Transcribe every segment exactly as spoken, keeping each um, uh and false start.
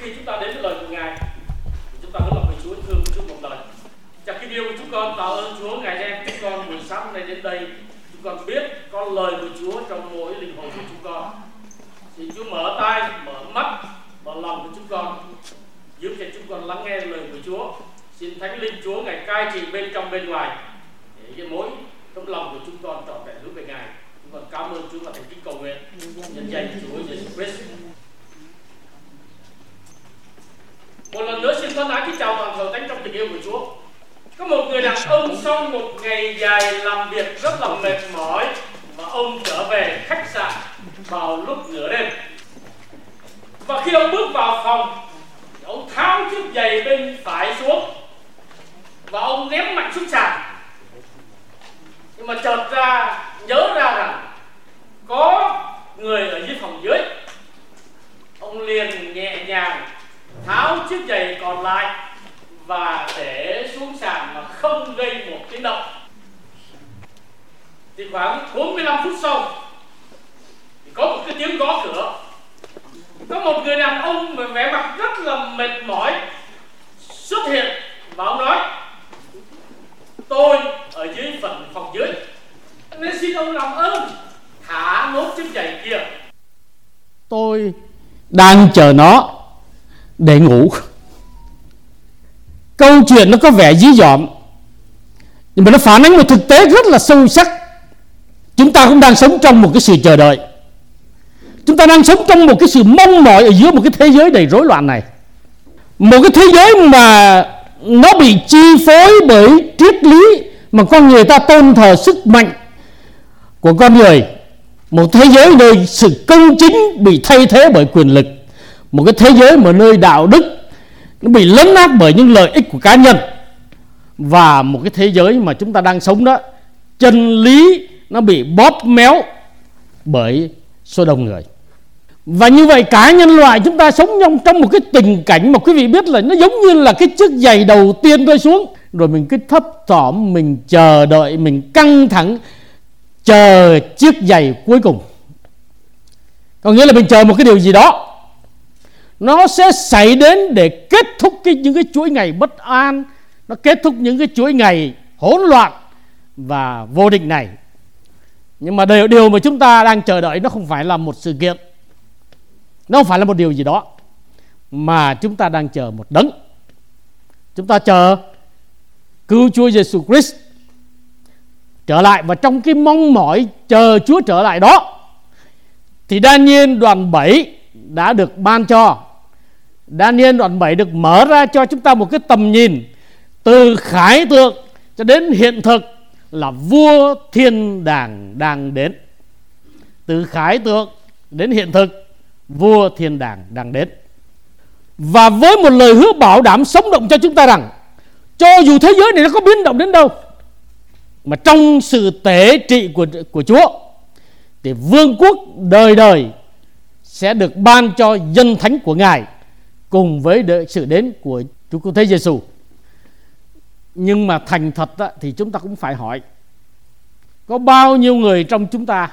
khi chúng ta đến với lời của Ngài, chúng ta hướng lòng về Chúa, thương Chúa một lời. Cha kính yêu của chúng con, tạ ơn Chúa ngày đem chúng con buổi sáng hôm nay đến đây. Chúng con biết có lời của Chúa trong mỗi linh hồn của chúng con. Xin Chúa mở tai, mở mắt, mở lòng của chúng con, giúp cho chúng con lắng nghe lời của Chúa. Xin Thánh Linh Chúa Ngài cai trị bên trong bên ngoài, để cho mỗi tấm lòng của chúng con trọn vẹn hướng về Ngài. Chúng con cảm ơn Chúa và thành kính cầu nguyện nhân danh Chúa Giêsu Christ. Một lần nữa xin thân ái kính chào toàn thể thánh trong tình yêu của Chúa. Có một người đàn ông sau một ngày dài làm việc rất là mệt mỏi mà ông trở về khách sạn vào lúc nửa đêm. Và khi ông bước vào phòng, ông tháo chiếc giày bên phải xuống và ông ném mạnh xuống sàn. Nhưng mà chợt ra nhớ ra rằng có người ở dưới phòng dưới. Ông liền nhẹ nhàng tháo chiếc giày còn lại và để xuống sàn mà không gây một tiếng động. Thì khoảng bốn mươi lăm phút sau thì có một cái tiếng gõ cửa. Có một người đàn ông với vẻ mặt rất là mệt mỏi xuất hiện và ông nói: tôi ở dưới phần phòng dưới, nên xin ông làm ơn thả nốt chiếc giày kia. Tôi đang chờ nó để ngủ. Câu chuyện nó có vẻ dí dỏm, nhưng mà nó phản ánh một thực tế rất là sâu sắc. Chúng ta cũng đang sống trong một cái sự chờ đợi. Chúng ta đang sống trong một cái sự mong mỏi ở giữa một cái thế giới đầy rối loạn này. Một cái thế giới mà nó bị chi phối bởi triết lý mà con người ta tôn thờ sức mạnh của con người. Một thế giới nơi sự công chính bị thay thế bởi quyền lực. Một cái thế giới mà nơi đạo đức nó bị lấn át bởi những lợi ích của cá nhân. Và một cái thế giới mà chúng ta đang sống đó, chân lý nó bị bóp méo bởi số đông người. Và như vậy cả nhân loại chúng ta sống trong, trong một cái tình cảnh mà quý vị biết là nó giống như là cái chiếc giày đầu tiên rơi xuống. Rồi mình cứ thấp thỏm, mình chờ đợi, mình căng thẳng chờ chiếc giày cuối cùng. Có nghĩa là mình chờ một cái điều gì đó nó sẽ xảy đến để kết thúc cái, những cái chuỗi ngày bất an, nó kết thúc những cái chuỗi ngày hỗn loạn và vô định này. Nhưng mà điều, điều mà chúng ta đang chờ đợi nó không phải là một sự kiện, nó không phải là một điều gì đó, mà chúng ta đang chờ một đấng. Chúng ta chờ cứu Chúa Giêsu Christ trở lại. Và trong cái mong mỏi chờ Chúa trở lại đó thì Daniel đoạn bảy đã được ban cho. Daniel đoạn bảy được mở ra cho chúng ta một cái tầm nhìn từ khải tượng cho đến hiện thực là vua thiên đàng đang đến. Từ khải tượng đến hiện thực, vua thiên đàng đang đến. Và với một lời hứa bảo đảm sống động cho chúng ta rằng cho dù thế giới này nó có biến động đến đâu, mà trong sự tể trị của, của Chúa thì vương quốc đời đời sẽ được ban cho dân thánh của Ngài cùng với sự đến của Chúa Cứu Thế Giêsu. Nhưng mà thành thật á, thì chúng ta cũng phải hỏi, có bao nhiêu người trong chúng ta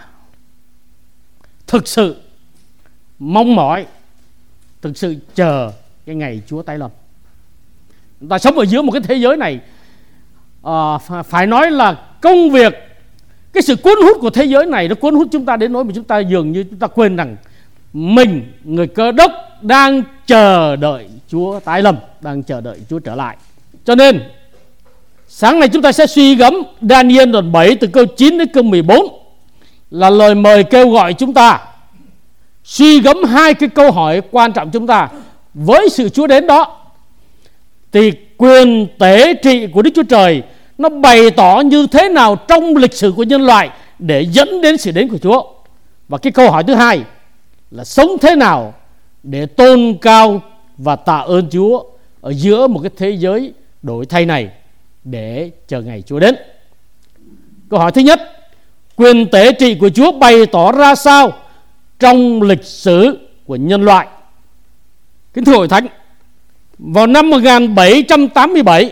thực sự mong mỏi, thực sự chờ cái ngày Chúa tái lâm? Chúng ta sống ở giữa một cái thế giới này, à, phải nói là công việc, cái sự cuốn hút của thế giới này nó cuốn hút chúng ta đến nỗi mà chúng ta dường như chúng ta quên rằng mình, người Cơ Đốc, đang chờ đợi Chúa tái lâm, đang chờ đợi Chúa trở lại. Cho nên sáng nay chúng ta sẽ suy gẫm Daniel đoạn bảy từ câu chín đến câu mười bốn, là lời mời kêu gọi chúng ta suy gẫm hai cái câu hỏi quan trọng chúng ta. Với sự Chúa đến đó thì quyền tể trị của Đức Chúa Trời nó bày tỏ như thế nào trong lịch sử của nhân loại để dẫn đến sự đến của Chúa. Và cái câu hỏi thứ hai là sống thế nào để tôn cao và tạ ơn Chúa ở giữa một cái thế giới đổi thay này để chờ ngày Chúa đến. Câu hỏi thứ nhất, quyền tể trị của Chúa bày tỏ ra sao trong lịch sử của nhân loại? Kính thưa hội thánh, vào năm một nghìn bảy trăm tám mươi bảy,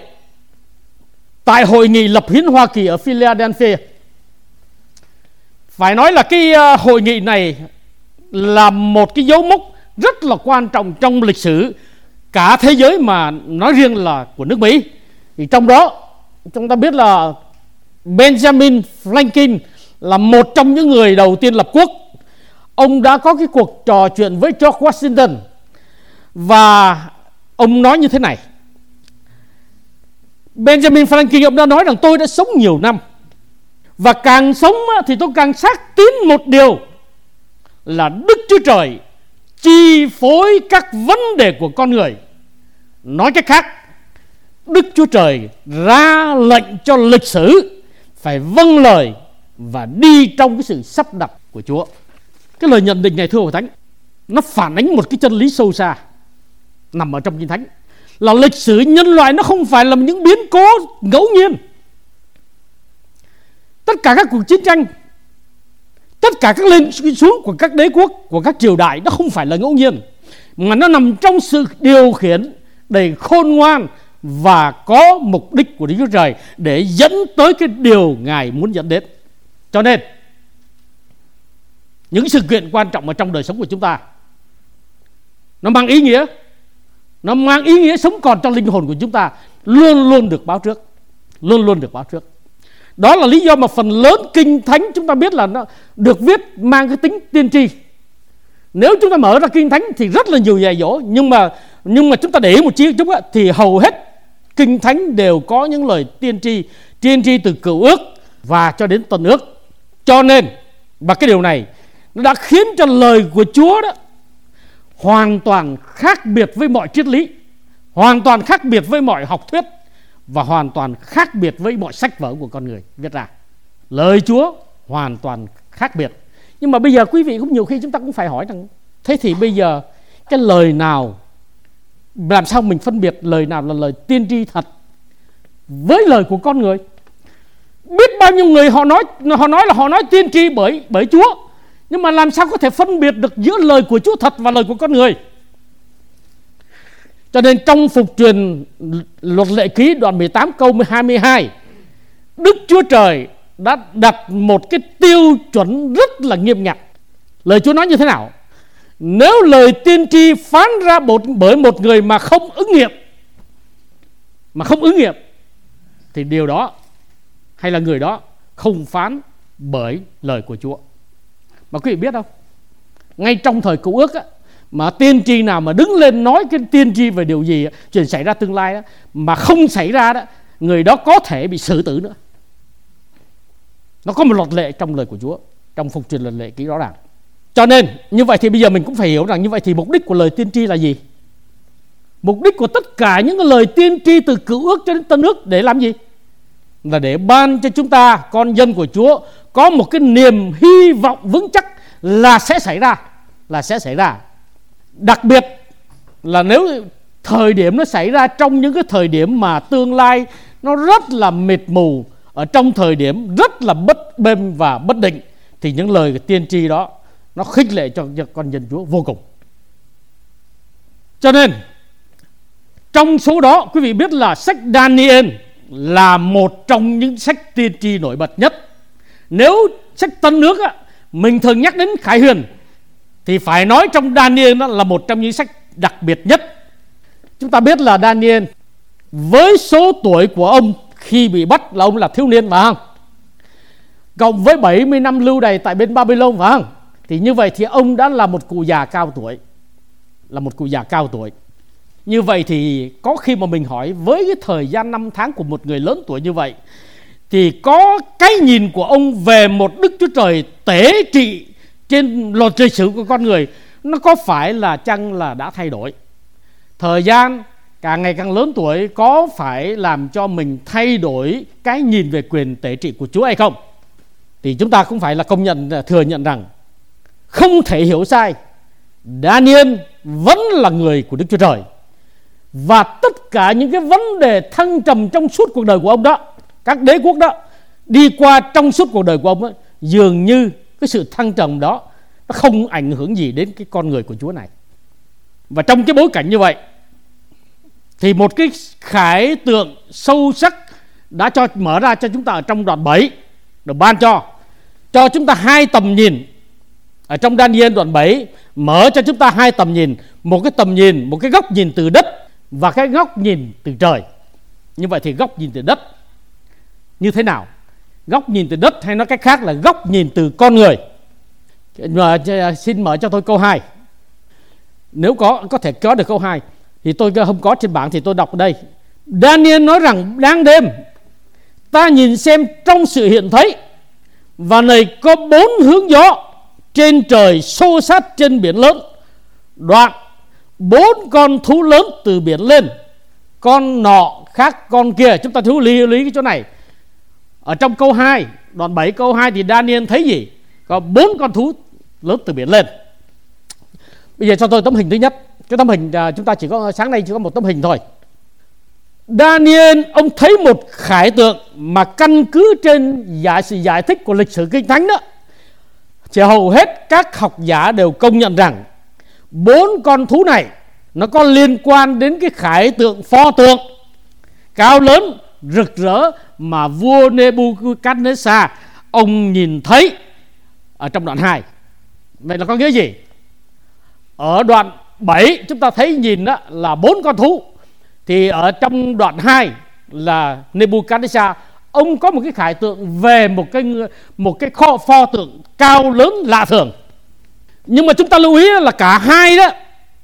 tại hội nghị lập hiến Hoa Kỳ ở Philadelphia, phải nói là cái hội nghị này là một cái dấu mốc rất là quan trọng trong lịch sử cả thế giới mà nói riêng là của nước Mỹ. Thì trong đó chúng ta biết là Benjamin Franklin là một trong những người đầu tiên lập quốc. Ông đã có cái cuộc trò chuyện với George Washington và ông nói như thế này. Benjamin Franklin ông đã nói rằng tôi đã sống nhiều năm, và càng sống thì tôi càng xác tín một điều là Đức Chúa Trời chi phối các vấn đề của con người. Nói cách khác, Đức Chúa Trời ra lệnh cho lịch sử phải vâng lời và đi trong cái sự sắp đặt của Chúa. Cái lời nhận định này thưa Hội Thánh, nó phản ánh một cái chân lý sâu xa nằm ở trong Kinh Thánh, là lịch sử nhân loại nó không phải là những biến cố ngẫu nhiên. Tất cả các cuộc chiến tranh, tất cả các lên xuống của các đế quốc, của các triều đại, nó không phải là ngẫu nhiên, mà nó nằm trong sự điều khiển đầy khôn ngoan và có mục đích của Đức Chúa Trời để dẫn tới cái điều Ngài muốn dẫn đến. Cho nên những sự kiện quan trọng ở trong đời sống của chúng ta, nó mang ý nghĩa, nó mang ý nghĩa sống còn trong linh hồn của chúng ta, luôn luôn được báo trước, luôn luôn được báo trước. Đó là lý do mà phần lớn Kinh Thánh chúng ta biết là nó được viết mang cái tính tiên tri. Nếu chúng ta mở ra Kinh Thánh thì rất là nhiều dạy dỗ, nhưng mà nhưng mà chúng ta để ý một chi chút á, thì hầu hết Kinh Thánh đều có những lời tiên tri, tiên tri từ Cựu Ước và cho đến Tân Ước. Cho nên, và cái điều này nó đã khiến cho lời của Chúa đó hoàn toàn khác biệt với mọi triết lý, hoàn toàn khác biệt với mọi học thuyết, và hoàn toàn khác biệt với mọi sách vở của con người viết ra. Lời Chúa hoàn toàn khác biệt. Nhưng mà bây giờ quý vị cũng nhiều khi chúng ta cũng phải hỏi rằng, thế thì bây giờ cái lời nào, làm sao mình phân biệt lời nào là lời tiên tri thật với lời của con người? Biết bao nhiêu người họ nói họ nói là họ nói tiên tri bởi bởi Chúa, nhưng mà làm sao có thể phân biệt được giữa lời của Chúa thật và lời của con người? Cho nên trong Phục Truyền Luật Lệ Ký đoạn mười tám câu hai mươi hai, Đức Chúa Trời đã đặt một cái tiêu chuẩn rất là nghiêm ngặt. Lời Chúa nói như thế nào? Nếu lời tiên tri phán ra bởi một người mà không ứng nghiệm, mà không ứng nghiệm, thì điều đó hay là người đó không phán bởi lời của Chúa. Mà quý vị biết không, ngay trong thời Cựu Ước á, mà tiên tri nào mà đứng lên nói cái tiên tri về điều gì, chuyện xảy ra tương lai đó, mà không xảy ra đó, người đó có thể bị xử tử nữa. Nó có một luật lệ trong lời của Chúa, trong Phục Truyền Luật Lệ Ký rõ ràng. Cho nên như vậy thì bây giờ mình cũng phải hiểu rằng như vậy thì mục đích của lời tiên tri là gì? Mục đích của tất cả những cái lời tiên tri từ Cựu Ước cho đến Tân Ước để làm gì? Là để ban cho chúng ta, con dân của Chúa, có một cái niềm hy vọng vững chắc là sẽ xảy ra, là sẽ xảy ra. Đặc biệt là nếu thời điểm nó xảy ra trong những cái thời điểm mà tương lai nó rất là mịt mù, ở trong thời điểm rất là bất bênh và bất định, thì những lời tiên tri đó nó khích lệ cho con dân Chúa vô cùng. Cho nên trong số đó quý vị biết là sách Daniel là một trong những sách tiên tri nổi bật nhất. Nếu sách Tân Ước á, mình thường nhắc đến Khải Huyền, thì phải nói trong Daniel đó là một trong những sách đặc biệt nhất. Chúng ta biết là Daniel với số tuổi của ông khi bị bắt là ông là thiếu niên, phải không? Cộng với bảy mươi năm lưu đày tại bên Babylon, phải không? Thì như vậy thì ông đã là một cụ già cao tuổi, là một cụ già cao tuổi. Như vậy thì có khi mà mình hỏi với cái thời gian năm tháng của một người lớn tuổi như vậy, thì có cái nhìn của ông về một Đức Chúa Trời tế trị trên luật lịch sử của con người, nó có phải là chăng là đã thay đổi? Thời gian càng ngày càng lớn tuổi có phải làm cho mình thay đổi cái nhìn về quyền tế trị của Chúa hay không? Thì chúng ta cũng phải là công nhận, thừa nhận rằng không thể hiểu sai, Daniel vẫn là người của Đức Chúa Trời. Và tất cả những cái vấn đề thăng trầm trong suốt cuộc đời của ông đó, các đế quốc đó đi qua trong suốt cuộc đời của ông đó, dường như cái sự thăng trầm đó nó không ảnh hưởng gì đến cái con người của Chúa này. Và trong cái bối cảnh như vậy thì một cái khải tượng sâu sắc đã cho mở ra cho chúng ta ở trong đoạn bảy, được ban cho cho chúng ta hai tầm nhìn. Ở trong Daniel đoạn bảy mở cho chúng ta hai tầm nhìn, một cái tầm nhìn, một cái góc nhìn từ đất, và cái góc nhìn từ trời. Như vậy thì góc nhìn từ đất như thế nào? Góc nhìn từ đất, hay nói cách khác là góc nhìn từ con người. Mà xin mở cho tôi câu hai. Nếu có có thể có được câu hai thì tôi không có trên bảng thì tôi đọc ở đây. Daniel nói rằng đang đêm ta nhìn xem trong sự hiện thấy, và này có bốn hướng gió trên trời xô sát trên biển lớn. Đoạn bốn con thú lớn từ biển lên, con nọ khác con kia. Chúng ta thú lý lý cái chỗ này. Ở trong câu hai, đoạn bảy câu hai thì Daniel thấy gì? Có bốn con thú lớn từ biển lên. Bây giờ cho tôi tấm hình thứ nhất. Cái tấm hình chúng ta chỉ có sáng nay chỉ có một tấm hình thôi. Daniel ông thấy một khải tượng mà căn cứ trên giải sự giải thích của lịch sử Kinh Thánh đó, thì hầu hết các học giả đều công nhận rằng bốn con thú này nó có liên quan đến cái khải tượng pho tượng cao lớn rực rỡ mà vua Nebuchadnezzar ông nhìn thấy ở trong đoạn hai. Vậy là có nghĩa gì? Ở đoạn bảy chúng ta thấy nhìn đó là bốn con thú, thì ở trong đoạn hai là Nebuchadnezzar ông có một cái khải tượng về một cái một cái kho pho tượng cao lớn lạ thường. Nhưng mà chúng ta lưu ý là cả hai đó,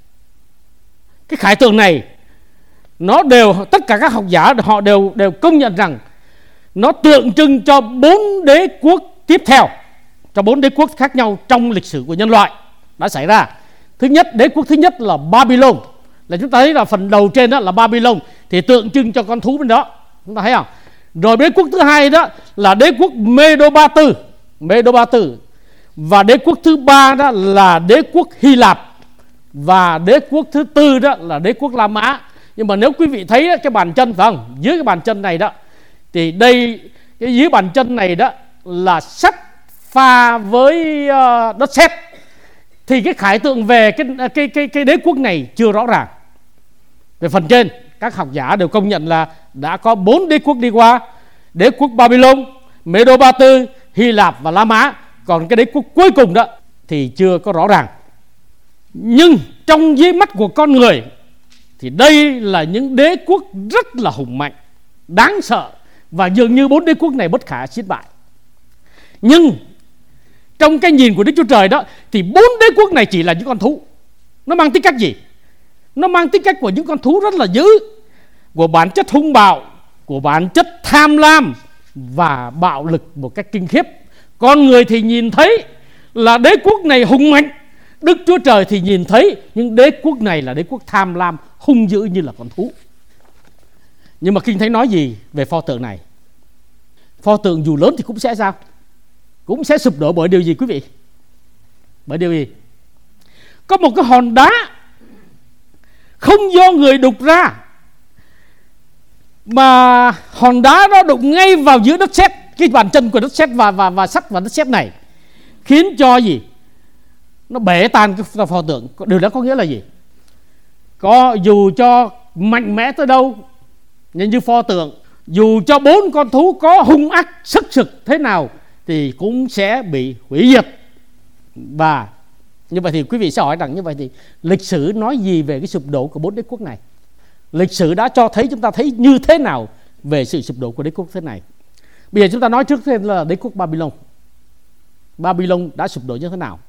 cái khải tượng này nó đều, tất cả các học giả họ đều đều công nhận rằng nó tượng trưng cho bốn đế quốc tiếp theo, cho bốn đế quốc khác nhau trong lịch sử của nhân loại đã xảy ra. Thứ nhất, đế quốc thứ nhất là Babylon, là chúng ta thấy là phần đầu trên đó là Babylon, thì tượng trưng cho con thú bên đó, chúng ta thấy không? Rồi đế quốc thứ hai đó là đế quốc Medo-Ba Tư, Medo-Ba Tư, và đế quốc thứ ba đó là đế quốc Hy Lạp, và đế quốc thứ tư đó là đế quốc La Mã. Nhưng mà nếu quý vị thấy đó, cái bàn chân phải không? Dưới cái bàn chân này đó, thì đây cái dưới bàn chân này đó là sắt pha với uh, đất sét, thì cái khải tượng về cái cái cái cái đế quốc này chưa rõ ràng. Về phần trên, các học giả đều công nhận là đã có bốn đế quốc đi qua: đế quốc Babylon, Medo-Ba Tư, Hy Lạp và La Mã. Còn cái đế quốc cuối cùng đó thì chưa có rõ ràng. Nhưng trong dưới mắt của con người thì đây là những đế quốc rất là hùng mạnh, đáng sợ, và dường như bốn đế quốc này bất khả chiến bại. Nhưng trong cái nhìn của Đức Chúa Trời đó thì bốn đế quốc này chỉ là những con thú. Nó mang tính cách gì? Nó mang tính cách của những con thú rất là dữ, của bản chất hung bạo, của bản chất tham lam và bạo lực một cách kinh khiếp. Con người thì nhìn thấy là đế quốc này hùng mạnh, Đức Chúa Trời thì nhìn thấy những đế quốc này là đế quốc tham lam, hung dữ như là con thú. Nhưng mà Kinh Thánh nói gì về pho tượng này? Pho tượng dù lớn thì cũng sẽ sao? Cũng sẽ sụp đổ bởi điều gì quý vị? Bởi điều gì? Có một cái hòn đá không do người đục ra, mà hòn đá đó đụng ngay vào giữa đất sét, cái bàn chân của đất sét và và và sắt và đất sét này, khiến cho gì? Nó bể tan cái pho tượng. Điều đó có nghĩa là gì? Có dù cho mạnh mẽ tới đâu, nhưng như pho tượng, dù cho bốn con thú có hung ác sức sực thế nào thì cũng sẽ bị hủy diệt. Và như vậy thì quý vị sẽ hỏi rằng như vậy thì lịch sử nói gì về cái sụp đổ của bốn đế quốc này? Lịch sử đã cho thấy, chúng ta thấy như thế nào về sự sụp đổ của đế quốc thế này? Bây giờ chúng ta nói trước tiên là đế quốc Babylon. Babylon đã sụp đổ như thế nào?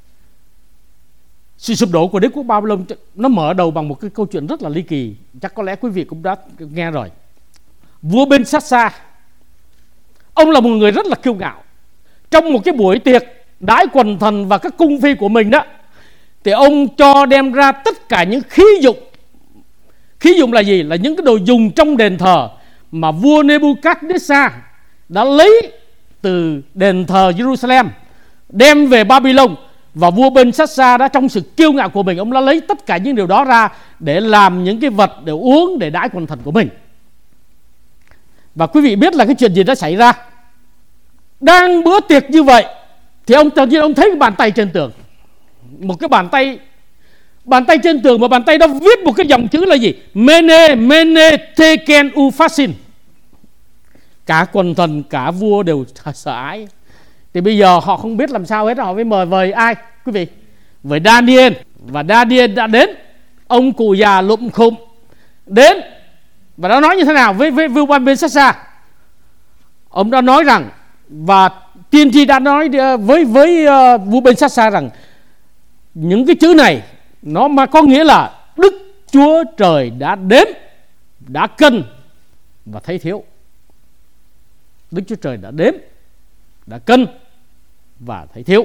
Sự sụp đổ của đế quốc Babylon nó mở đầu bằng một cái câu chuyện rất là ly kỳ, chắc có lẽ quý vị cũng đã nghe rồi. Vua Ben-Sassar, ông là một người rất là kiêu ngạo. Trong một cái buổi tiệc đãi quần thần và các cung phi của mình đó, thì ông cho đem ra tất cả những khí dụng. Khí dụng là gì? Là những cái đồ dùng trong đền thờ mà vua Nebuchadnezzar đã lấy từ đền thờ Jerusalem đem về Babylon. Và vua Ben-Sassar đã trong sự kiêu ngạo của mình, ông đã lấy tất cả những điều đó ra để làm những cái vật để uống, để đãi quần thần của mình. Và quý vị biết là cái chuyện gì đã xảy ra? Đang bữa tiệc như vậy thì ông tự nhiên ông thấy cái bàn tay trên tường, một cái bàn tay, bàn tay trên tường, mà bàn tay đó viết một cái dòng chữ là gì? Mene Mene Tekel Upharsin. Cả quần thần, cả vua đều sợ hãi. Thì bây giờ họ không biết làm sao hết, họ mới mời vời ai quý vị? Với Daniel. Và Daniel đã đến. Ông cụ già lụm khụm, đến. Và đã nói như thế nào với với Vua-Ben-Hadassah? Ông đã nói rằng, và tiên tri đã nói với với uh, vua Ben-Hadassah rằng những cái chữ này nó mà có nghĩa là Đức Chúa Trời đã đếm, đã cân và thấy thiếu. Đức Chúa Trời đã đếm, đã cân và thấy thiếu.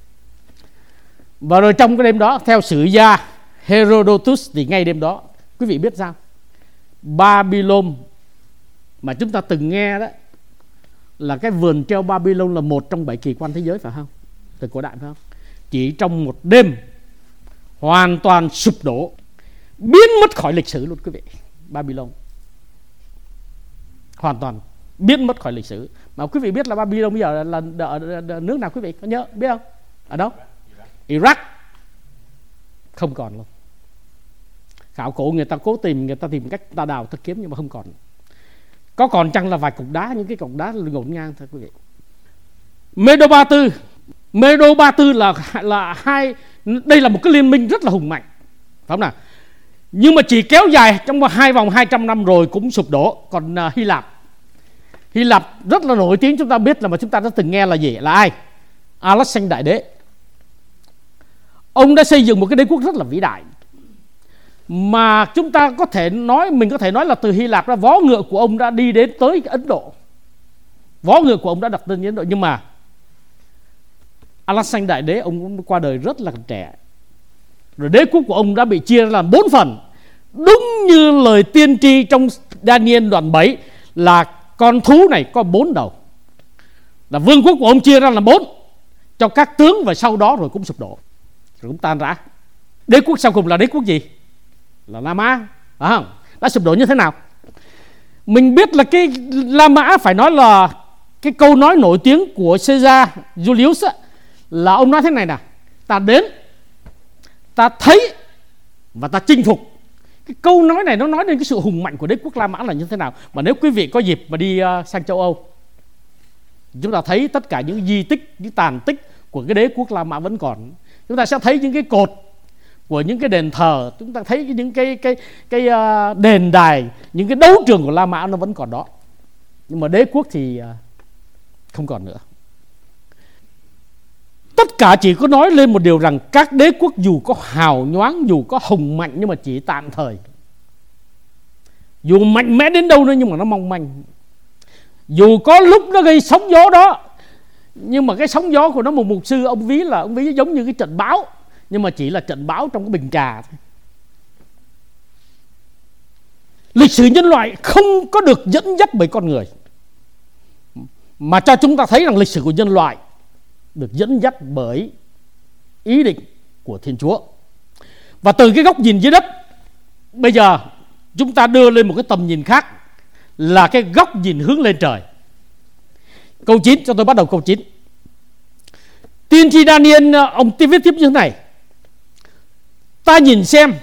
Và rồi trong cái đêm đó, theo sử gia Herodotus, thì ngay đêm đó, quý vị biết sao? Babylon mà chúng ta từng nghe đó, là cái vườn treo Babylon là một trong bảy kỳ quan thế giới, phải không? Thời cổ đại, phải không? Chỉ trong một đêm hoàn toàn sụp đổ, biến mất khỏi lịch sử luôn quý vị. Babylon hoàn toàn biến mất khỏi lịch sử. Mà quý vị biết là Babylon bây giờ là, là ở nước nào quý vị có nhớ biết không? Ở đâu? Iraq. Không còn luôn. Khảo cổ người ta cố tìm, người ta tìm cách ta đào ta kiếm nhưng mà không còn. Có còn chăng là vài cục đá, những cái cục đá ngổn ngang thôi quý vị. Medo Ba Tư, Medo Ba Tư là là hai, đây là một cái liên minh rất là hùng mạnh, phải không nào? Nhưng mà chỉ kéo dài trong hai vòng hai trăm năm rồi cũng sụp đổ. Còn uh, Hy Lạp, Hy Lạp rất là nổi tiếng, chúng ta biết là mà chúng ta đã từng nghe là gì? Là ai? Alexander Đại Đế. Ông đã xây dựng một cái đế quốc rất là vĩ đại, mà chúng ta có thể nói, mình có thể nói là từ Hy Lạp ra, vó ngựa của ông đã đi đến tới Ấn Độ. Vó ngựa của ông đã đặt tên Ấn Độ. Nhưng mà Alexander Đại Đế, ông qua đời rất là trẻ. Rồi đế quốc của ông đã bị chia ra làm bốn phần. Đúng như lời tiên tri trong Daniel đoạn bảy, là con thú này có bốn đầu. Là vương quốc của ông chia ra làm bốn, cho các tướng, và sau đó rồi cũng sụp đổ, rồi cũng tan rã. Đế quốc sau cùng là đế quốc gì? Là La Mã, phải không? Đã sụp đổ như thế nào? Mình biết là cái La Mã, phải nói là cái câu nói nổi tiếng của Caesar Julius á, là ông nói thế này nè: ta đến, ta thấy và ta chinh phục. Cái câu nói này nó nói đến cái sự hùng mạnh của đế quốc La Mã là như thế nào. Mà nếu quý vị có dịp mà đi uh, sang châu Âu, chúng ta thấy tất cả những di tích, những tàn tích của cái đế quốc La Mã vẫn còn. Chúng ta sẽ thấy những cái cột của những cái đền thờ, chúng ta thấy những cái cái cái uh, đền đài, những cái đấu trường của La Mã nó vẫn còn đó. Nhưng mà đế quốc thì uh, không còn nữa. Tất cả chỉ có nói lên một điều rằng các đế quốc dù có hào nhoáng, dù có hùng mạnh, nhưng mà chỉ tạm thời. Dù mạnh mẽ đến đâu nữa nhưng mà nó mong manh. Dù có lúc nó gây sóng gió đó, nhưng mà cái sóng gió của nó, một mục sư ông ví là ông ví giống như cái trận bão, nhưng mà chỉ là trận bão trong cái bình trà thôi. Lịch sử nhân loại không có được dẫn dắt bởi con người, mà cho chúng ta thấy rằng lịch sử của nhân loại được dẫn dắt bởi ý định của Thiên Chúa. Và từ cái góc nhìn dưới đất, bây giờ chúng ta đưa lên một cái tầm nhìn khác, là cái góc nhìn hướng lên trời. Câu chín, cho tôi bắt đầu câu chín. Tiên tri Daniel, ông viết tiếp như thế này: ta nhìn xem,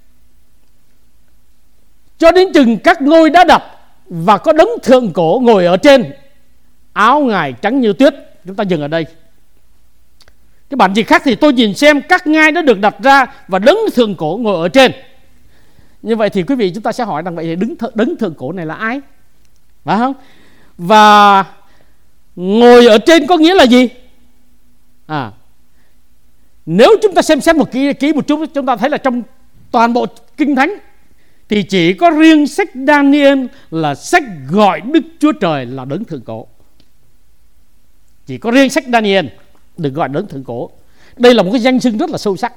cho đến chừng các ngôi đã đặt, và có đấng thượng cổ ngồi ở trên, áo ngài trắng như tuyết. Chúng ta dừng ở đây. Cái bản dịch khác thì tôi nhìn xem các ngai đã được đặt ra, và đấng thượng cổ ngồi ở trên. Như vậy thì quý vị, chúng ta sẽ hỏi rằng vậy đấng thượng, đấng thượng cổ này là ai? Phải không? Và ngồi ở trên có nghĩa là gì? À, nếu chúng ta xem xét một kỹ, kỹ một chút, chúng ta thấy là trong toàn bộ Kinh Thánh thì chỉ có riêng sách Daniel là sách gọi Đức Chúa Trời là đấng thượng cổ. Chỉ có riêng sách Daniel được gọi đấng thượng cổ. Đây là một cái danh xưng rất là sâu sắc.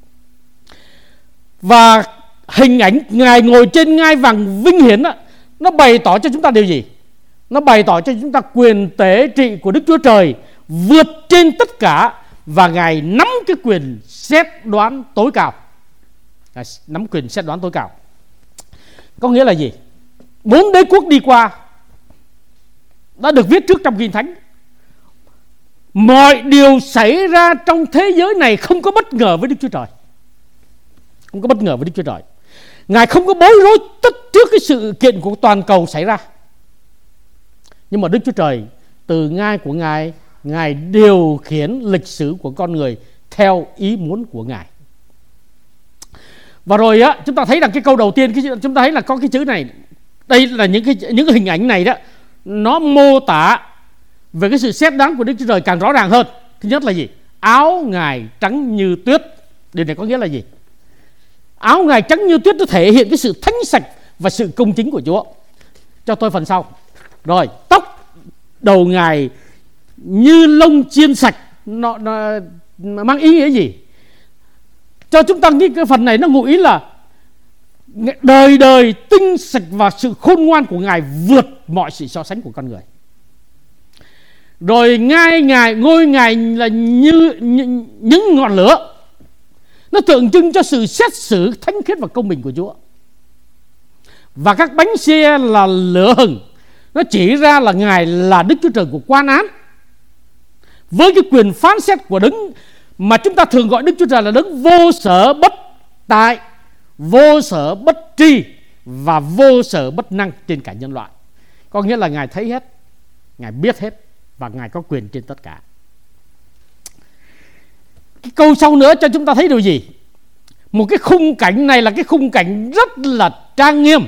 Và hình ảnh Ngài ngồi trên ngai vàng vinh hiển đó, nó bày tỏ cho chúng ta điều gì? Nó bày tỏ cho chúng ta quyền tế trị của Đức Chúa Trời vượt trên tất cả, và Ngài nắm cái quyền xét đoán tối cao. Ngài nắm quyền xét đoán tối cao. Có nghĩa là gì? Bốn đế quốc đi qua đã được viết trước trong Kinh Thánh. Mọi điều xảy ra trong thế giới này không có bất ngờ với Đức Chúa Trời. Không có bất ngờ với Đức Chúa Trời. Ngài không có bối rối tất trước cái sự kiện của toàn cầu xảy ra. Nhưng mà Đức Chúa Trời từ ngai của Ngài, Ngài điều khiển lịch sử của con người theo ý muốn của Ngài. Và rồi á, chúng ta thấy rằng cái câu đầu tiên, cái, chúng ta thấy là có cái chữ này. Đây là những cái những cái hình ảnh này đó, nó mô tả về cái sự xét đoán của Đức Chúa Trời càng rõ ràng hơn. Thứ nhất là gì? Áo Ngài trắng như tuyết. Điều này có nghĩa là gì? Áo Ngài trắng như tuyết nó thể hiện cái sự thánh sạch và sự công chính của Chúa. Cho tôi phần sau. Rồi, tóc đầu Ngài như lông chiên sạch, nó, nó mang ý nghĩa gì? Cho chúng ta nghĩ cái phần này nó ngụ ý là đời đời tinh sạch và sự khôn ngoan của Ngài vượt mọi sự so sánh của con người. Rồi ngai Ngài, ngôi Ngài là như, như những ngọn lửa, nó tượng trưng cho sự xét xử thánh khiết và công bình của Chúa. Và các bánh xe là lửa hừng, nó chỉ ra là Ngài là Đức Chúa Trời của quan án, với cái quyền phán xét của Đấng mà chúng ta thường gọi Đức Chúa Trời là Đấng vô sở bất tại, vô sở bất tri và vô sở bất năng trên cả nhân loại. Có nghĩa là Ngài thấy hết, Ngài biết hết và Ngài có quyền trên tất cả. Cái câu sau nữa cho chúng ta thấy điều gì? Một cái khung cảnh này là cái khung cảnh rất là trang nghiêm.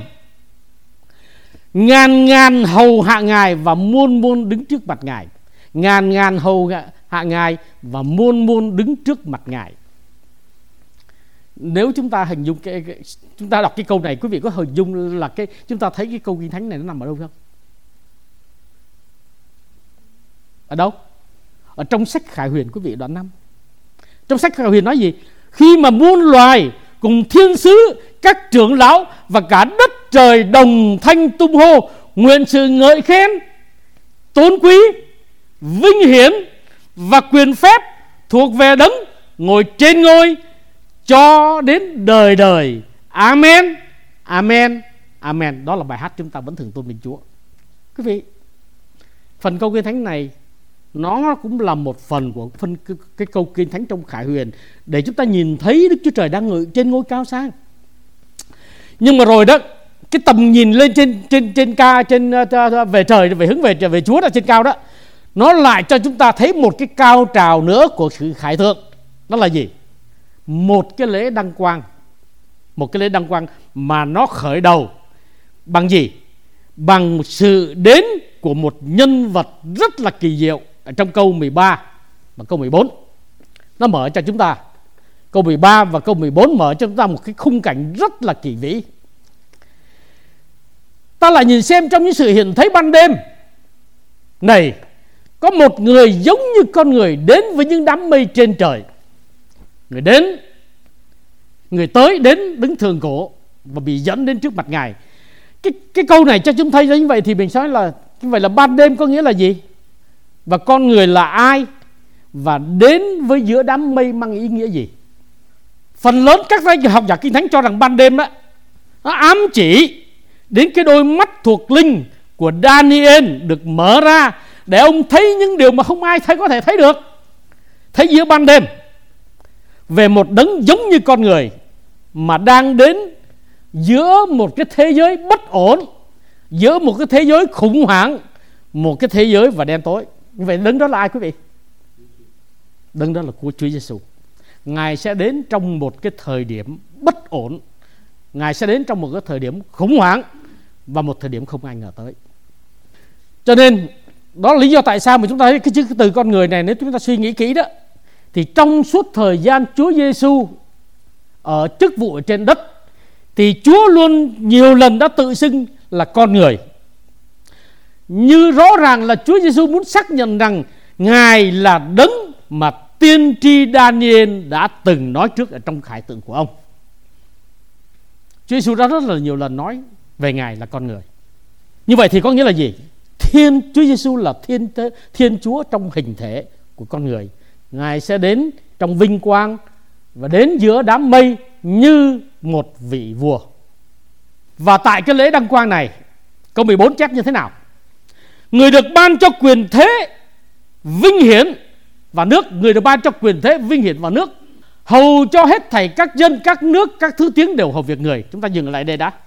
Ngàn ngàn hầu hạ Ngài và muôn muôn đứng trước mặt Ngài. Ngàn ngàn hầu hạ Ngài và muôn muôn đứng trước mặt Ngài. Nếu chúng ta hình dung cái, cái chúng ta đọc cái câu này, quý vị có hình dung là cái chúng ta thấy cái câu Kinh Thánh này nó nằm ở đâu không? Ở đâu? Ở trong sách Khải Huyền, quý vị, đoạn năm. Trong sách Khải Huyền nói gì? Khi mà muôn loài cùng thiên sứ, các trưởng lão và cả đất trời đồng thanh tung hô, nguyện sự ngợi khen, tôn quý, vinh hiển và quyền phép thuộc về Đấng ngồi trên ngôi cho đến đời đời. Amen, amen, amen. Đó là bài hát chúng ta vẫn thường tôn vinh Chúa. Quý vị, phần câu Kinh Thánh này nó cũng là một phần của phân cái, cái câu Kinh Thánh trong Khải Huyền để chúng ta nhìn thấy Đức Chúa Trời đang ngự trên ngôi cao sang. Nhưng mà rồi đó, cái tầm nhìn lên trên trên trên ca trên uh, về trời, về hướng về về Chúa ở trên cao đó, nó lại cho chúng ta thấy một cái cao trào nữa của sự khải thượng. Đó là gì? Một cái lễ đăng quang. Một cái lễ đăng quang mà nó khởi đầu bằng gì? Bằng sự đến của một nhân vật rất là kỳ diệu ở trong câu mười ba và câu mười bốn. Nó mở cho chúng ta, câu mười ba và câu mười bốn mở cho chúng ta một cái khung cảnh rất là kỳ vĩ. Ta lại nhìn xem trong những sự hiện thấy ban đêm này, có một người giống như con người đến với những đám mây trên trời. Người đến, người tới đến đứng thường cổ và bị dẫn đến trước mặt Ngài. Cái, cái câu này cho chúng thấy như vậy thì mình nói là như vậy là ban đêm có nghĩa là gì? Và con người là ai? Và đến với giữa đám mây mang ý nghĩa gì? Phần lớn các học giả Kinh Thánh cho rằng ban đêm đó, nó ám chỉ đến cái đôi mắt thuộc linh của Daniel được mở ra để ông thấy những điều mà không ai thấy có thể thấy được. Thấy giữa ban đêm về một đấng giống như con người mà đang đến giữa một cái thế giới bất ổn, giữa một cái thế giới khủng hoảng, một cái thế giới và đen tối. Như vậy đấng đó là ai quý vị? Đấng đó là của Chúa Giêsu. Ngài sẽ đến trong một cái thời điểm bất ổn, Ngài sẽ đến trong một cái thời điểm khủng hoảng và một thời điểm không ai ngờ tới. Cho nên đó là lý do tại sao mà chúng ta thấy cái chữ từ con người này, nếu chúng ta suy nghĩ kỹ đó, thì trong suốt thời gian Chúa Giêsu ở chức vụ ở trên đất thì Chúa luôn nhiều lần đã tự xưng là con người. Như rõ ràng là Chúa Giêsu muốn xác nhận rằng Ngài là đấng mà tiên tri Daniel đã từng nói trước ở trong khải tượng của ông. Chúa Giêsu đã rất là nhiều lần nói về Ngài là con người. Như vậy thì có nghĩa là gì? Thiên Chúa Giêsu là thiên Thiên Chúa trong hình thể của con người. Ngài sẽ đến trong vinh quang và đến giữa đám mây như một vị vua. Và tại cái lễ đăng quang này, câu mười bốn chép như thế nào? Người được ban cho quyền thế, vinh hiển và nước. Người được ban cho quyền thế, vinh hiển và nước, hầu cho hết thảy các dân, các nước, các thứ tiếng đều hầu việc người. Chúng ta dừng lại đây đã.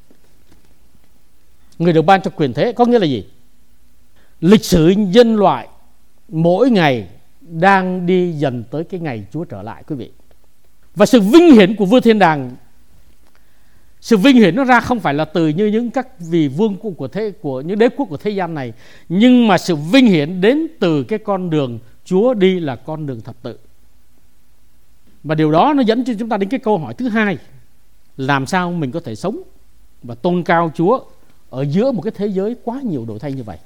Người được ban cho quyền thế có nghĩa là gì? Lịch sử nhân loại mỗi ngày đang đi dần tới cái ngày Chúa trở lại quý vị. Và sự vinh hiển của vua thiên đàng Sự vinh hiển nó ra không phải là từ như những các vị vương của, của thế của những đế quốc của thế gian này, nhưng mà sự vinh hiển đến từ cái con đường Chúa đi là con đường thập tự. Và điều đó nó dẫn cho chúng ta đến cái câu hỏi thứ hai: làm sao mình có thể sống và tôn cao Chúa ở giữa một cái thế giới quá nhiều đổi thay như vậy?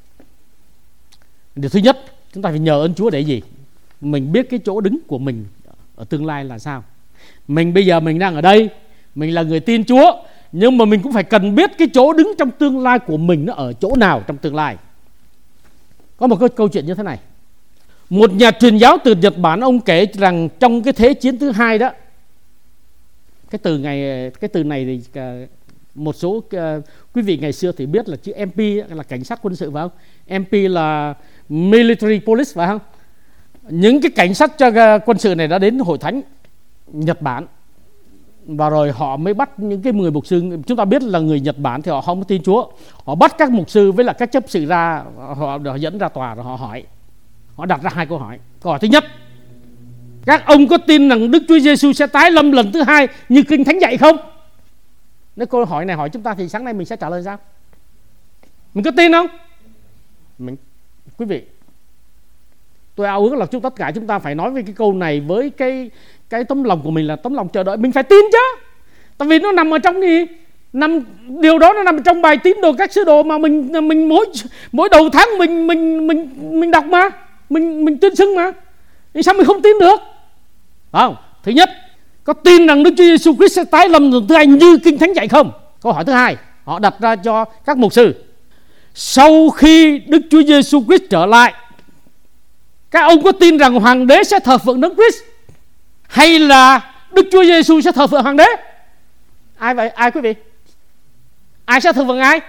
Điều thứ nhất, chúng ta phải nhờ ơn Chúa để gì? Mình biết cái chỗ đứng của mình ở tương lai là sao. Mình bây giờ mình đang ở đây, mình là người tin Chúa, nhưng mà mình cũng phải cần biết cái chỗ đứng trong tương lai của mình nó ở chỗ nào trong tương lai. Có một câu, câu chuyện như thế này. Một nhà truyền giáo từ Nhật Bản, ông kể rằng trong cái thế chiến thứ hai đó, cái từ ngày cái từ này thì một số uh, quý vị ngày xưa thì biết là chữ em pê là cảnh sát quân sự, phải không? em pê là military police, phải không? Những cái cảnh sát cho uh, quân sự này đã đến hội thánh Nhật Bản, và rồi họ mới bắt những cái người mục sư. Chúng ta biết là người Nhật Bản thì họ không có tin Chúa, họ bắt các mục sư với là các chấp sự ra, họ, họ dẫn ra tòa rồi họ hỏi, họ đặt ra hai câu hỏi. Câu hỏi thứ nhất: các ông có tin rằng Đức Chúa Giêsu sẽ tái lâm lần thứ hai như Kinh Thánh dạy không? Nếu câu hỏi này hỏi chúng ta thì sáng nay mình sẽ trả lời sao? Mình có tin không? Mình, quý vị, tôi ao ước là chúng tất cả chúng ta phải nói về cái câu này với cái cái tấm lòng của mình là tấm lòng chờ đợi. Mình phải tin chứ, tại vì nó nằm ở trong gì? Nằm điều đó nó nằm trong bài tín đồ các sứ đồ mà mình mình mỗi mỗi đầu tháng mình mình mình mình đọc mà, mình mình tuyên xưng mà. Thì sao mình không tin được? Không. Thứ nhất, có tin rằng Đức Chúa Giêsu Christ sẽ tái lâm lần thứ hai như Kinh Thánh dạy không? Câu hỏi thứ hai họ đặt ra cho các mục sư: sau khi Đức Chúa Giêsu Christ trở lại, các ông có tin rằng hoàng đế sẽ thờ phượng Đấng Christ, hay là Đức Chúa Giêsu sẽ thờ phượng hoàng đế? Ai vậy? Ai quý vị? Ai sẽ thờ phượng ai?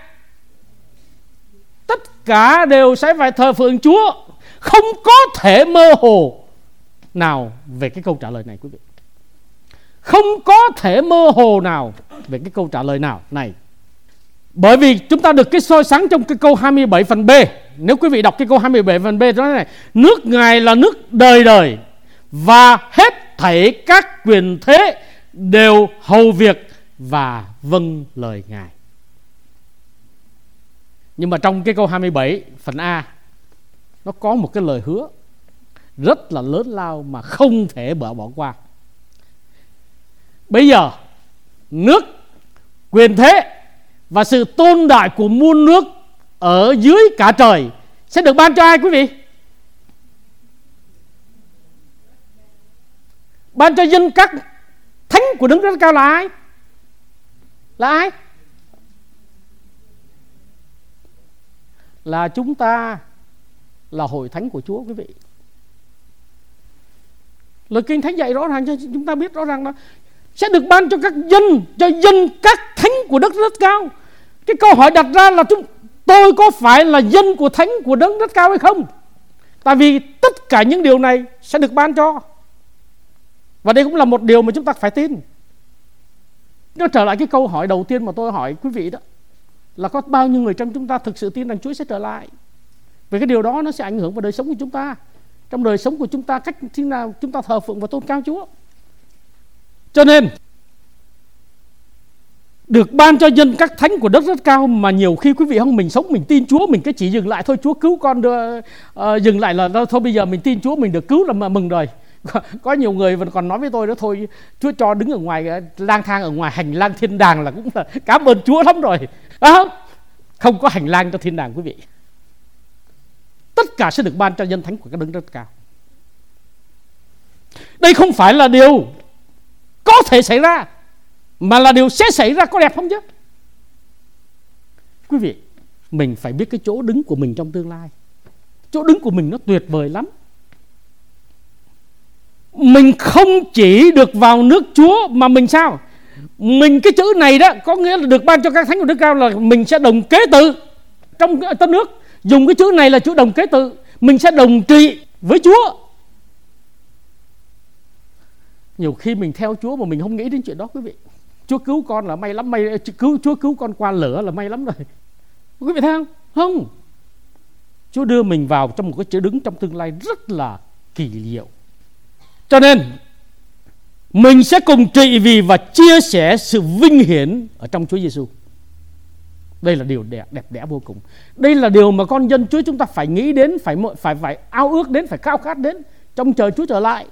Tất cả đều sẽ phải thờ phượng Chúa. Không có thể mơ hồ nào về cái câu trả lời này, quý vị. Không có thể mơ hồ nào về cái câu trả lời nào này. Bởi vì chúng ta được cái soi sáng trong cái câu hai mươi bảy phần B. Nếu quý vị đọc cái câu hai mươi bảy phần B đó này: nước Ngài là nước đời đời, và hết thảy các quyền thế đều hầu việc và vâng lời Ngài. Nhưng mà trong cái câu hai mươi bảy phần A, nó có một cái lời hứa rất là lớn lao mà không thể bỏ bỏ qua. Bây giờ nước, quyền thế và sự tôn đại của muôn nước ở dưới cả trời sẽ được ban cho ai quý vị? Ban cho dân các thánh của Đấng Rất Cao là ai? Là ai? Là chúng ta, là hội thánh của Chúa, quý vị. Lời Kinh Thánh dạy rõ ràng cho chúng ta biết rõ ràng là sẽ được ban cho các dân, cho dân các thánh của Đấng Rất Cao. Cái câu hỏi đặt ra là chúng tôi có phải là dân của thánh của Đấng Rất Cao hay không? Tại vì tất cả những điều này sẽ được ban cho. Và đây cũng là một điều mà chúng ta phải tin. Nó trở lại cái câu hỏi đầu tiên mà tôi hỏi quý vị đó, là có bao nhiêu người trong chúng ta thực sự tin rằng Chúa sẽ trở lại? Vì cái điều đó nó sẽ ảnh hưởng vào đời sống của chúng ta. Trong đời sống của chúng ta, cách thế nào chúng ta thờ phượng và tôn cao Chúa. Cho nên được ban cho dân các thánh của Đất Rất Cao, mà nhiều khi quý vị không, mình sống mình tin Chúa, mình cứ chỉ dừng lại thôi, Chúa cứu con đưa, uh, dừng lại là thôi bây giờ mình tin Chúa, mình được cứu là mà mừng rồi. Có nhiều người vẫn còn nói với tôi đó, thôi Chúa cho đứng ở ngoài lang thang ở ngoài hành lang thiên đàng là cũng là cảm ơn Chúa lắm rồi. À, không? Không có hành lang cho thiên đàng quý vị. Tất cả sẽ được ban cho dân thánh của các Đấng Rất Cao. Đây không phải là điều có thể xảy ra, mà là điều sẽ xảy ra. Có đẹp không chứ? Quý vị, mình phải biết cái chỗ đứng của mình trong tương lai. Chỗ đứng của mình nó tuyệt vời lắm. Mình không chỉ được vào nước Chúa mà mình sao? Mình cái chữ này đó có nghĩa là được ban cho các thánh của Đức Cao là mình sẽ đồng kế tự. Trong Tân Ước dùng cái chữ này là chữ đồng kế tự. Mình sẽ đồng trị với Chúa. Nhiều khi mình theo Chúa mà mình không nghĩ đến chuyện đó quý vị. Chúa cứu con là may lắm, may cứu Chúa cứu con qua lửa là may lắm rồi. Quý vị thấy không? Không. Chúa đưa mình vào trong một cái chỗ đứng trong tương lai rất là kỳ diệu. Cho nên mình sẽ cùng trị vì và chia sẻ sự vinh hiển ở trong Chúa Giêsu. Đây là điều đẹp, đẹp đẽ vô cùng. Đây là điều mà con dân Chúa chúng ta phải nghĩ đến, phải phải phải ao ước đến, phải khao khát đến trong chờ Chúa trở lại.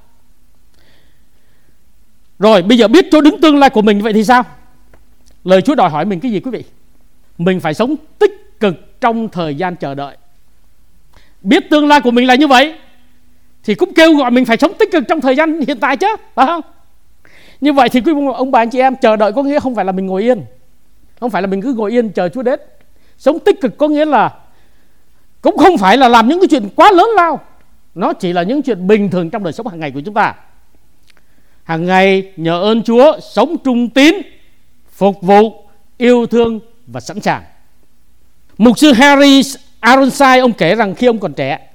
Rồi bây giờ biết chỗ đứng tương lai của mình vậy thì sao? Lời Chúa đòi hỏi mình cái gì quý vị? Mình phải sống tích cực trong thời gian chờ đợi. Biết tương lai của mình là như vậy thì cũng kêu gọi mình phải sống tích cực trong thời gian hiện tại chứ, phải không? Như vậy thì quý ông bà anh chị em, chờ đợi có nghĩa không phải là mình ngồi yên, không phải là mình cứ ngồi yên chờ Chúa đến. Sống tích cực có nghĩa là cũng không phải là làm những cái chuyện quá lớn lao, nó chỉ là những chuyện bình thường trong đời sống hàng ngày của chúng ta. Hàng ngày nhờ ơn Chúa, sống trung tín, phục vụ, yêu thương và sẵn sàng. Mục sư Harry Ironside ông kể rằng khi ông còn trẻ,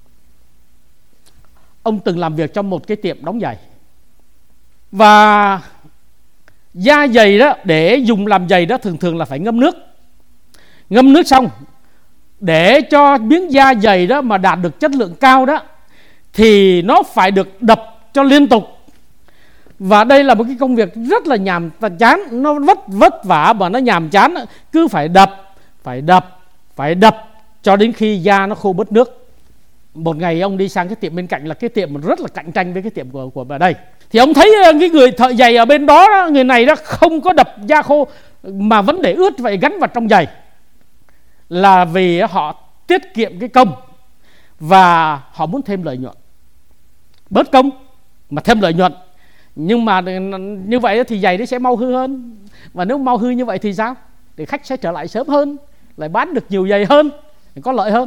ông từng làm việc trong một cái tiệm đóng giày. Và da giày đó, để dùng làm giày đó thường thường là phải ngâm nước. Ngâm nước xong, để cho miếng da giày đó mà đạt được chất lượng cao đó thì nó phải được đập cho liên tục. Và đây là một cái công việc rất là nhàm chán, nó vất vất vả và nó nhàm chán. Cứ phải đập, phải đập, phải đập cho đến khi da nó khô bớt nước. Một ngày ông đi sang cái tiệm bên cạnh, là cái tiệm rất là cạnh tranh với cái tiệm của, của bà đây. Thì ông thấy cái người thợ giày ở bên đó, người này đó không có đập da khô mà vẫn để ướt vậy gắn vào trong giày. Là vì họ tiết kiệm cái công và họ muốn thêm lợi nhuận. Bớt công mà thêm lợi nhuận. Nhưng mà như vậy thì giày nó sẽ mau hư hơn. Và nếu mau hư như vậy thì sao? Thì khách sẽ trở lại sớm hơn, lại bán được nhiều giày hơn, có lợi hơn.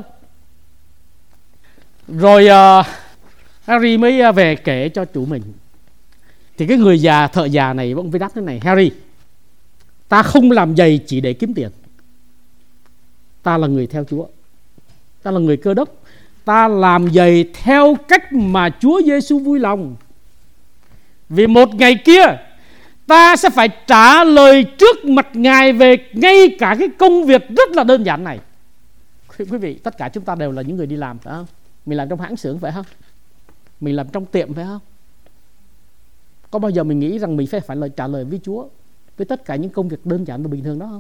Rồi uh, Harry mới về kể cho chủ mình. Thì cái người già, thợ già này ông mới đáp thế này: Harry, ta không làm giày chỉ để kiếm tiền. Ta là người theo Chúa, ta là người Cơ Đốc. Ta làm giày theo cách mà Chúa Giêsu vui lòng. Vì một ngày kia ta sẽ phải trả lời trước mặt Ngài về ngay cả cái công việc rất là đơn giản này. Quý vị, tất cả chúng ta đều là những người đi làm, phải không? Mình làm trong hãng xưởng, phải không? Mình làm trong tiệm, phải không? Có bao giờ mình nghĩ rằng mình phải phải lời trả lời với Chúa với tất cả những công việc đơn giản và bình thường đó không?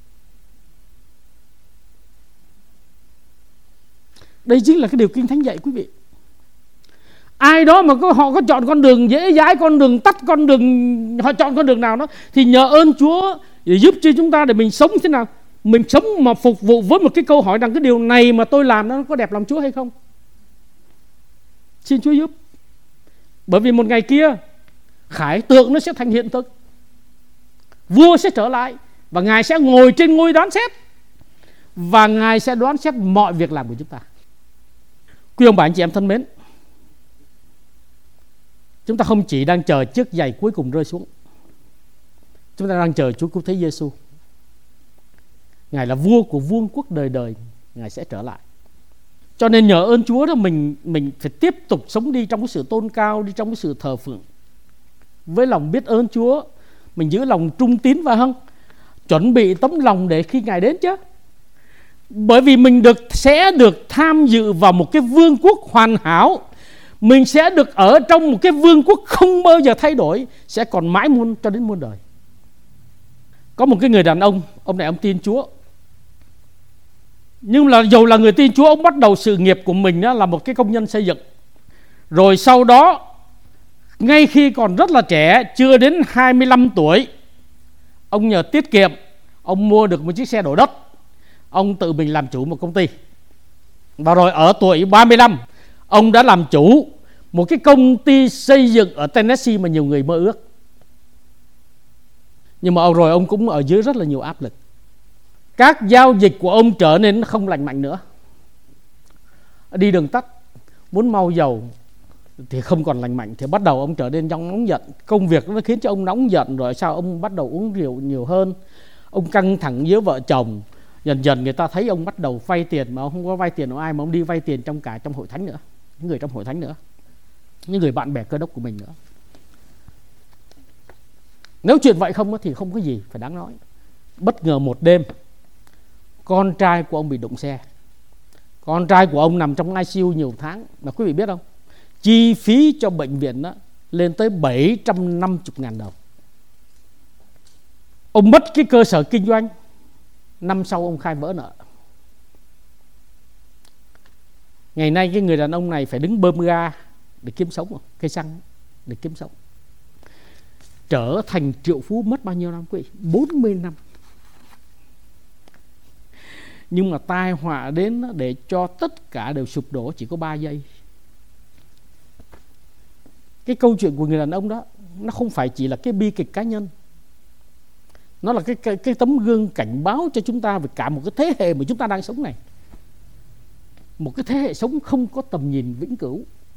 Đây chính là cái điều Kinh Thánh dạy quý vị. Ai đó mà có, họ có chọn con đường dễ dãi, con đường tắt, con đường họ chọn con đường nào đó, thì nhờ ơn Chúa để giúp cho chúng ta để mình sống thế nào. Mình sống mà phục vụ với một cái câu hỏi rằng cái điều này mà tôi làm nó có đẹp lòng Chúa hay không. Xin Chúa giúp. Bởi vì một ngày kia khải tượng nó sẽ thành hiện thực. Vua sẽ trở lại và Ngài sẽ ngồi trên ngôi đoán xét, và Ngài sẽ đoán xét mọi việc làm của chúng ta. Quý ông bà anh chị em thân mến, chúng ta không chỉ đang chờ chiếc giày cuối cùng rơi xuống, chúng ta đang chờ Chúa Cứu Thế Giêsu. Ngài là vua của vương quốc đời đời, Ngài sẽ trở lại. Cho nên nhờ ơn Chúa đó, mình mình phải tiếp tục sống đi trong cái sự tôn cao, đi trong cái sự thờ phượng, với lòng biết ơn Chúa. Mình giữ lòng trung tín, phải không? Chuẩn bị tấm lòng để khi Ngài đến chứ. Bởi vì mình được sẽ được tham dự vào một cái vương quốc hoàn hảo. Mình sẽ được ở trong một cái vương quốc không bao giờ thay đổi, sẽ còn mãi muôn cho đến muôn đời. Có một cái người đàn ông, ông này ông tin Chúa. Nhưng là dầu là người tin Chúa, ông bắt đầu sự nghiệp của mình là một cái công nhân xây dựng. Rồi sau đó, ngay khi còn rất là trẻ, chưa đến hai mươi lăm tuổi, ông nhờ tiết kiệm, ông mua được một chiếc xe đổ đất. Ông tự mình làm chủ một công ty. Và rồi ở tuổi ba mươi lăm, ông đã làm chủ một cái công ty xây dựng ở Tennessee mà nhiều người mơ ước. Nhưng mà rồi ông cũng ở dưới rất là nhiều áp lực. Các giao dịch của ông trở nên không lành mạnh nữa. Đi đường tắt, muốn mau giàu thì không còn lành mạnh, thì bắt đầu ông trở nên trong nóng giận. Công việc nó khiến cho ông nóng giận. Rồi sao ông bắt đầu uống rượu nhiều hơn. Ông căng thẳng với vợ chồng. Dần dần người ta thấy ông bắt đầu vay tiền, mà ông không có vay tiền của ai, mà ông đi vay tiền trong cả trong hội thánh nữa, những người trong hội thánh nữa, những người bạn bè Cơ Đốc của mình nữa. Nếu chuyện vậy không thì không có gì phải đáng nói. Bất ngờ một đêm, con trai của ông bị đụng xe. Con trai của ông nằm trong i xê u nhiều tháng. Mà quý vị biết không, chi phí cho bệnh viện đó lên tới bảy trăm năm mươi ngàn đồng. Ông mất cái cơ sở kinh doanh, năm sau ông khai vỡ nợ. Ngày nay cái người đàn ông này phải đứng bơm ga để kiếm sống, cây xăng để kiếm sống. Trở thành triệu phú mất bao nhiêu năm quý vị? bốn mươi năm. Nhưng mà tai họa đến để cho tất cả đều sụp đổ chỉ có ba giây. Cái câu chuyện của người đàn ông đó nó không phải chỉ là cái bi kịch cá nhân, nó là cái, cái, cái tấm gương cảnh báo cho chúng ta về cả một cái thế hệ mà chúng ta đang sống này. Một cái thế hệ sống không có tầm nhìn vĩnh cửu.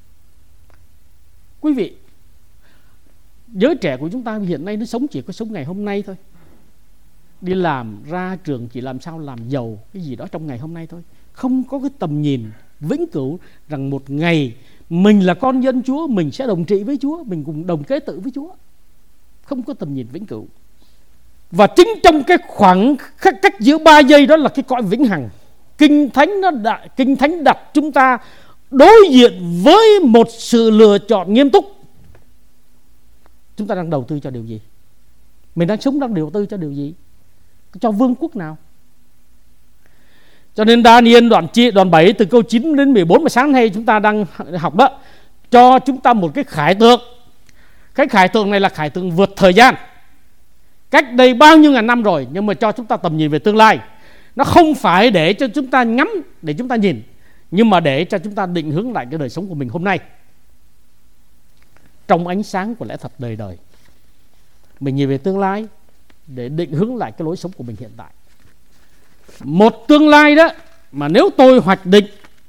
Quý vị, giới trẻ của chúng ta hiện nay nó sống chỉ có sống ngày hôm nay thôi. Đi làm ra trường chỉ làm sao làm giàu cái gì đó trong ngày hôm nay thôi. Không có cái tầm nhìn vĩnh cửu rằng một ngày mình là con dân Chúa, mình sẽ đồng trị với Chúa, mình cùng đồng kế tự với Chúa. Không có tầm nhìn vĩnh cửu. Và chính trong cái khoảng cách giữa ba giây đó là cái cõi vĩnh hằng. Kinh Thánh nó đã, Kinh Thánh đặt chúng ta đối diện với một sự lựa chọn nghiêm túc. Chúng ta đang đầu tư cho điều gì? Mình đang sống đang đầu tư cho điều gì? Cho vương quốc nào? Cho nên Daniel đoạn đoạn bảy từ câu chín đến mười bốn mà sáng nay chúng ta đang học đó, cho chúng ta một cái khải tượng. Cái khải tượng này là khải tượng vượt thời gian, cách đây bao nhiêu ngàn năm rồi, nhưng mà cho chúng ta tầm nhìn về tương lai. Nó không phải để cho chúng ta ngắm, để chúng ta nhìn, nhưng mà để cho chúng ta định hướng lại cái đời sống của mình hôm nay trong ánh sáng của lẽ thật đời đời. Mình nhìn về tương lai để định hướng lại cái lối sống của mình hiện tại. Một tương lai đó mà nếu tôi hoạch định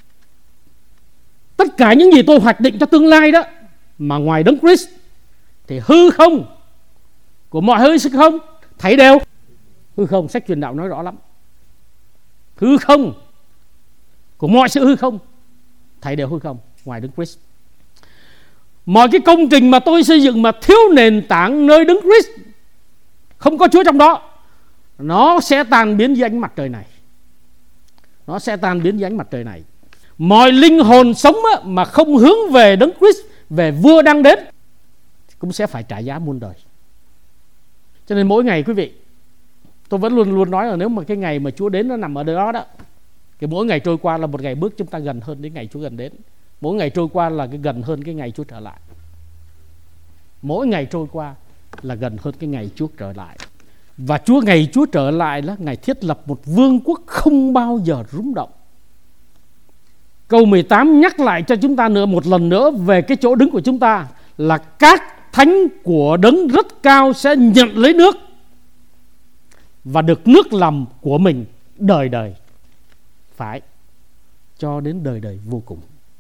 tất cả những gì tôi hoạch định cho tương lai đó mà ngoài Đấng Christ thì hư không của mọi hư không thấy đều hư không. Sách truyền đạo nói rõ lắm. Hư không của mọi sự hư không thấy đều hư không ngoài Đấng Christ. Mọi cái công trình mà tôi xây dựng mà thiếu nền tảng nơi Đấng Christ, không có Chúa trong đó, nó sẽ tan biến dưới ánh mặt trời này. Nó sẽ tan biến dưới ánh mặt trời này. Mọi linh hồn sống mà không hướng về Đấng Christ, về vua đang đến, cũng sẽ phải trả giá muôn đời. Cho nên mỗi ngày quý vị, tôi vẫn luôn luôn nói là nếu mà cái ngày mà Chúa đến nó nằm ở đó đó, thì mỗi ngày trôi qua là một ngày bước chúng ta gần hơn đến ngày Chúa gần đến. Mỗi ngày trôi qua là cái gần hơn cái ngày Chúa trở lại. Mỗi ngày trôi qua là gần hơn cái ngày Chúa trở lại. Và Chúa ngày Chúa trở lại là ngày thiết lập một vương quốc không bao giờ rung động. Câu mười tám nhắc lại cho chúng ta nữa một lần nữa về cái chỗ đứng của chúng ta là các thánh của Đấng rất cao sẽ nhận lấy nước và được nước làm của mình đời đời, phải cho đến đời đời vô cùng.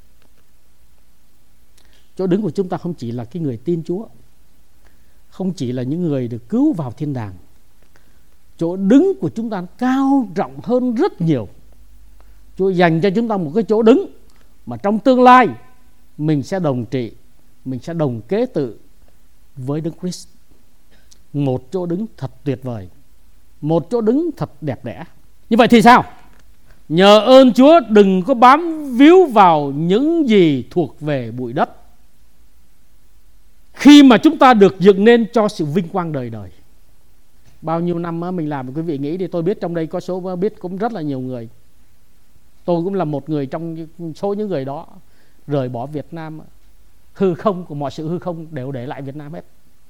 Chỗ đứng của chúng ta không chỉ là cái người tin Chúa, không chỉ là những người được cứu vào thiên đàng. Chỗ đứng của chúng ta cao rộng hơn rất nhiều. Chúa dành cho chúng ta một cái chỗ đứng mà trong tương lai mình sẽ đồng trị, mình sẽ đồng kế tự với Đấng Christ. Một chỗ đứng thật tuyệt vời, một chỗ đứng thật đẹp đẽ. Như vậy thì sao? Nhờ ơn Chúa đừng có bám víu vào những gì thuộc về bụi đất, khi mà chúng ta được dựng nên cho sự vinh quang đời đời. Bao nhiêu năm mình làm, quý vị nghĩ thì tôi biết trong đây có số biết cũng rất là nhiều người. Tôi cũng là một người trong số những người đó rời bỏ Việt Nam. Hư không của mọi sự hư không đều để lại Việt Nam hết.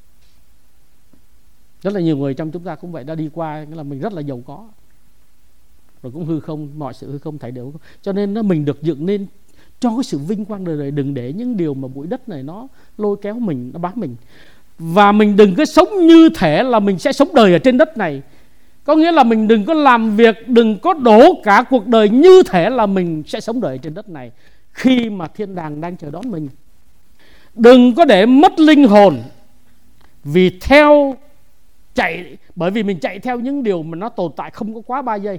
Rất là nhiều người trong chúng ta cũng vậy, đã đi qua, nghĩa là mình rất là giàu có, rồi cũng hư không, mọi sự hư không thấy đều. Cho nên nó mình được dựng nên cho cái sự vinh quang đời đời. Đừng để những điều mà bụi đất này nó lôi kéo mình, nó bám mình. Và mình đừng có sống như thể là mình sẽ sống đời ở trên đất này. Có nghĩa là mình đừng có làm việc, đừng có đổ cả cuộc đời như thể là mình sẽ sống đời trên đất này khi mà thiên đàng đang chờ đón mình. Đừng có để mất linh hồn vì theo chạy, bởi vì mình chạy theo những điều mà nó tồn tại không có quá ba giây.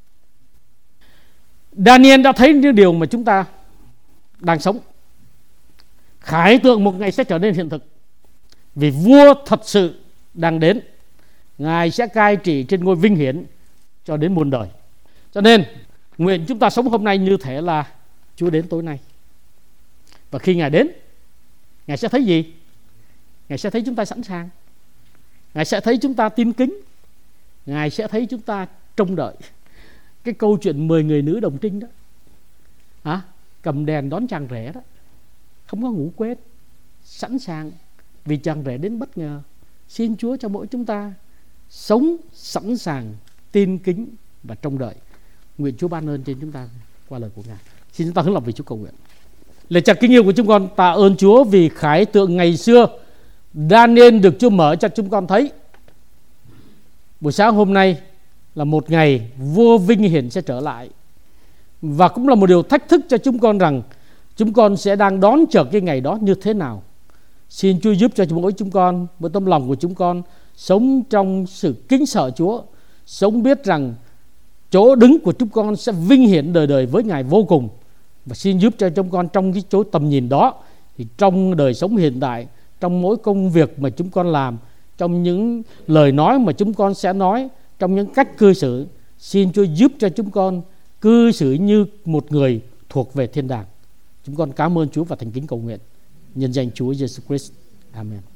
Daniel đã thấy những điều mà chúng ta đang sống. Khải tượng một ngày sẽ trở nên hiện thực, vì vua thật sự đang đến. Ngài sẽ cai trị trên ngôi vinh hiển cho đến muôn đời. Cho nên nguyện chúng ta sống hôm nay như thể là Chúa đến tối nay. Và khi Ngài đến, Ngài sẽ thấy gì? Ngài sẽ thấy chúng ta sẵn sàng, Ngài sẽ thấy chúng ta tin kính, Ngài sẽ thấy chúng ta trông đợi. Cái câu chuyện mười người nữ đồng trinh đó, à, cầm đèn đón chàng rể đó, không có ngủ quên, sẵn sàng vì chàng rể đến bất ngờ. Xin Chúa cho mỗi chúng ta sống sẵn sàng, tin kính và trông đợi. Nguyện Chúa ban ơn trên chúng ta qua lời của Ngài. Xin chúng ta hướng lòng về Chúa cầu nguyện. Lời chào kính yêu của chúng con, tạ ơn Chúa vì khải tượng ngày xưa Daniel được Chúa mở cho chúng con thấy. Buổi sáng hôm nay là một ngày vua vinh hiển sẽ trở lại, và cũng là một điều thách thức cho chúng con rằng chúng con sẽ đang đón chờ cái ngày đó như thế nào. Xin Chúa giúp cho mỗi chúng con, với tấm lòng của chúng con, sống trong sự kính sợ Chúa, sống biết rằng chỗ đứng của chúng con sẽ vinh hiển đời đời với Ngài vô cùng. Và xin giúp cho chúng con trong cái chỗ tầm nhìn đó, thì trong đời sống hiện tại, trong mỗi công việc mà chúng con làm, trong những lời nói mà chúng con sẽ nói, trong những cách cư xử, xin Chúa giúp cho chúng con cư xử như một người thuộc về thiên đàng. Chúng con cảm ơn Chúa và thành kính cầu nguyện nhân danh Chúa Giêsu Christ. Amen.